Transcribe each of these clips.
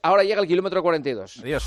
Ahora llega el kilómetro 42. Adiós.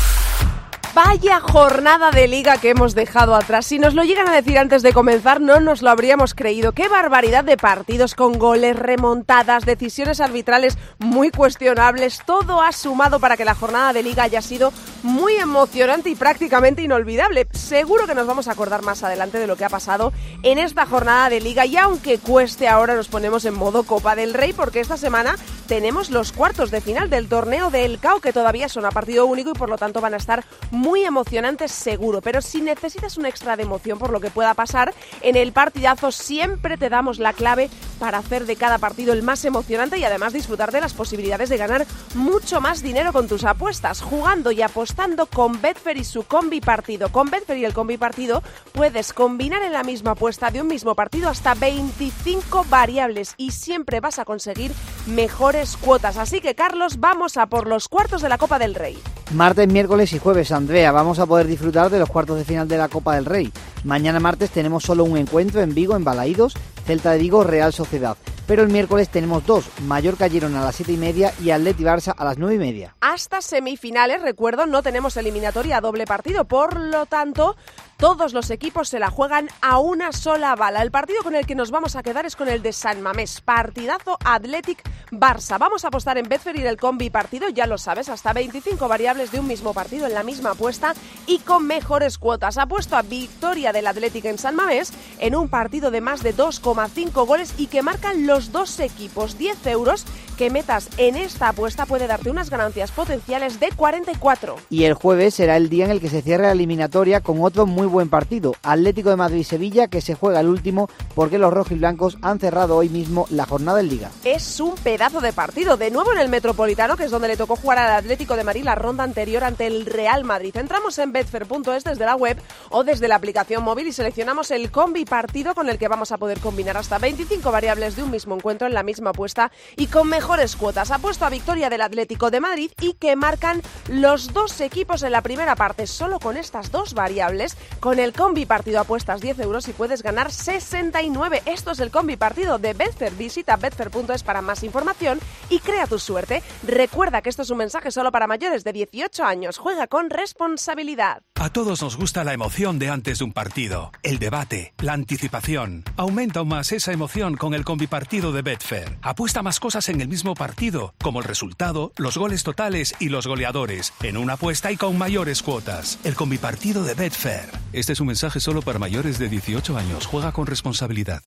Vaya jornada de liga que hemos dejado atrás. Si nos lo llegan a decir antes de comenzar, no nos lo habríamos creído. ¡Qué barbaridad de partidos con goles, remontadas, decisiones arbitrales muy cuestionables! Todo ha sumado para que la jornada de liga haya sido muy emocionante y prácticamente inolvidable. Seguro que nos vamos a acordar más adelante de lo que ha pasado en esta jornada de liga. Y aunque cueste, ahora nos ponemos en modo Copa del Rey, porque esta semana tenemos los cuartos de final del torneo del CAO, que todavía son a partido único y por lo tanto van a estar muy emocionantes seguro. Pero si necesitas un extra de emoción por lo que pueda pasar, en el partidazo siempre te damos la clave para hacer de cada partido el más emocionante y además disfrutar de las posibilidades de ganar mucho más dinero con tus apuestas, jugando y apostando con Betfair y su combi partido. Con Betfair y el combi partido puedes combinar en la misma apuesta de un mismo partido hasta 25 variables y siempre vas a conseguir mejores cuotas. Así que, Carlos, vamos a por los cuartos de la Copa del Rey. Martes, miércoles y jueves, Andrea, vamos a poder disfrutar de los cuartos de final de la Copa del Rey. Mañana martes tenemos solo un encuentro en Vigo, en Balaídos, Celta de Vigo, Real Sociedad. Pero el miércoles tenemos dos, Mallorca-Girona a las 7:30 y Atleti-Barça a las 9:30. Hasta semifinales, recuerdo, no tenemos eliminatoria a doble partido, por lo tanto, todos los equipos se la juegan a una sola bala. El partido con el que nos vamos a quedar es con el de San Mamés, partidazo Athletic-Barça. Vamos a apostar en Betfair y en el combi partido, ya lo sabes, hasta 25 variables de un mismo partido en la misma apuesta y con mejores cuotas. Apuesto a victoria del Athletic en San Mamés en un partido de más de 2,5 goles y que marcan los dos equipos. 10 euros que metas en esta apuesta puede darte unas ganancias potenciales de 44. Y el jueves será el día en el que se cierre la eliminatoria con otro muy buen partido, Atlético de Madrid-Sevilla, que se juega el último porque los rojiblancos han cerrado hoy mismo la jornada en Liga. Es un pedazo de partido, de nuevo en el Metropolitano, que es donde le tocó jugar al Atlético de Madrid la ronda anterior ante el Real Madrid. Entramos en betfair.es desde la web o desde la aplicación móvil y seleccionamos el combi partido con el que vamos a poder combinar hasta 25 variables de un mismo encuentro en la misma apuesta y con mejores cuotas. Apuesto a victoria del Atlético de Madrid y que marcan los dos equipos en la primera parte. Solo con estas dos variables, con el combi partido apuestas 10 euros y puedes ganar 69. Esto es el combi partido de Betfair. Visita betfair.es para más información y crea tu suerte. Recuerda que esto es un mensaje solo para mayores de 18 años. Juega con responsabilidad. A todos nos gusta la emoción de antes de un partido, el debate, la anticipación. Aumenta aún más esa emoción con el combi partido de Betfair. Apuesta más cosas en el mismo partido, como el resultado, los goles totales y los goleadores, en una apuesta y con mayores cuotas. El combi partido de Betfair. Este es un mensaje solo para mayores de 18 años. Juega con responsabilidad.